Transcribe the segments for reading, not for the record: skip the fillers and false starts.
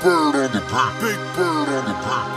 Bird on the beat. Big Bird on the beat.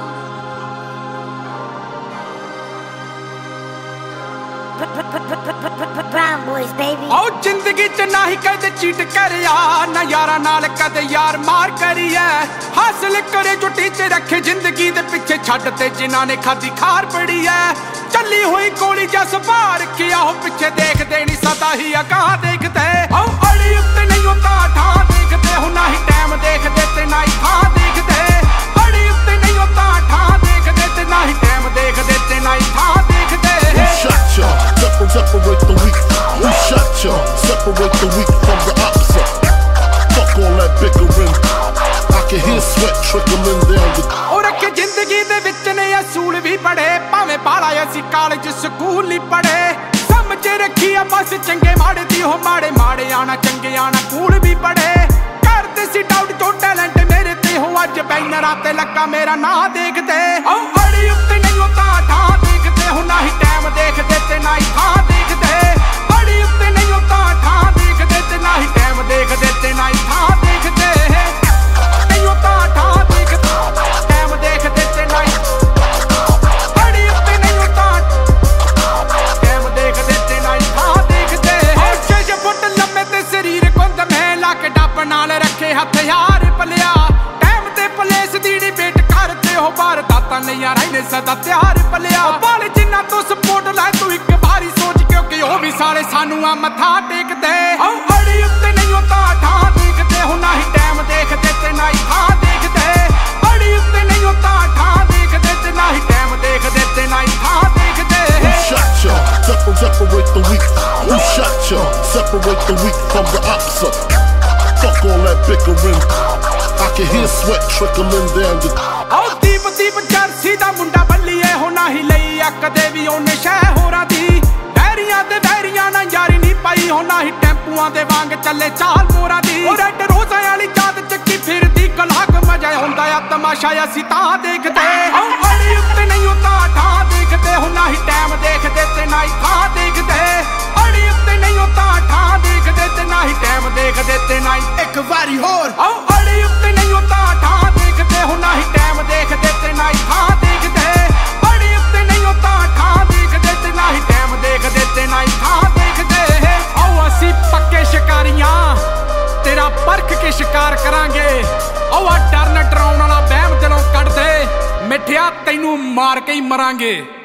Brown boys, baby. आओ जिंदगी च ना ही कदे चीट करिया ना यारा नाल कदे यार मार करिया हासिल करे जो टीचे रखे जिंदगी दे पिछे छड़ ते जिन्हां ने खादी खार पड़ी है चली हुई गोली जस बार किया हो पिछे देखदे नहीं सदा ही अगां देखदे आओ अड़ी उत्ते नहीं होता ठां देखदे हो ना ही टाइम देखदे ते ना ही थां देखदे अड़ी उत्ते नहीं होता ठां देखदे ते ना ही टाइम देखदे ते ना ही थां देखदे Shut ya, separate the weak. Who shot ya? Separate the weak from the opposite. Fuck all that bickering. I can hear sweat trickling down the. और रखे जिंदगी दे विच ने असूल भी पढ़े भावें पाला असी कॉलेज स्कूल नहीं पढ़े समझ रखी आ बस चंगे माड़े दी हो माड़े माड़े आना चंगे आना कूल भी पढ़े करते सी डाउट जो टैलेंट मेरे ते हो अज बैनरां ते लगा मेरा ना देखदे आओ अड़ी उत्ते नहीं होता ठां देखदे हो ना ही टाइम देखदे ते ना ही थां देखदे अड़ी उत्ते नहीं होता ठां देखदे ते ना ही टाइम देखदे ते ना ही थां देखदे नहीं होता ठां देखदे टाइम देखदे ते ना ही अड़ी उत्ते नहीं होता टाइम देखदे ते ना ही थां देखदे 6 फुट लंबे ते शरीर कुंद में लक डप नाल रखे हथियार पलिया टाइम ते पुलिस दी डिबेट करते हो बार दाता नहीं आ रही ने सदा तैयार पलिया बाल जिन्ना तो सपोर्ट लै तू एक बारी सोच क्योंकि ओ भी सारे सानू आ मथा टेकदे आओ अड़ी उत्ते नहीं होता ठां देखदे हो ना ही टाइम देखदे ते ना ही थां देखदे अड़ी उत्ते नहीं होता ठां देखदे ते ना ही टाइम देखदे ते ना ही थां देखदे Who shot ya? Separate the weak. Who shot ya? Separate the weak from the opposite. Fuck all that bickering. I can hear sweat trickling down the. आओ दीप जर्सी दा मुंडा बल्लीए हो ना ही लई कदे भी ओने शह होरां दी वैरियां ते वैरियां ना यारी नहीं पाई हो ना ही टैंपूआं दे वांग चले चाल मोरा दी ओ रेड रोज़ां वाली चाँद चक्की फिरदी कलाक मजा हुंदा आ तमाशा असी तां देखदे आओ अड़ी उत्ते नहीं होता ठां देखदे हो ना ही टाइम देखदे ते ना ही थां देखदे अड़ी उत्ते नहीं होता ठां देखदे ते ना ही टाइम देखदे ते ना ही एक वारी होर आओ अड़ी उत्ते नहीं होता ठां देखदे हो ना ही टाइम देखदे ते ना ही थां देखदे अड़ी उत्ते नहीं होता ठां देखदे ते ना ही टाइम देखदे ते ना ही थां देखदे आओ असी पक्के शिकारियां तेरा परख के शिकार करांगे आओ आ डरन डराउण वाला वहम दिलों कढ दे मिठिया तैनू मार के ही मरांगे।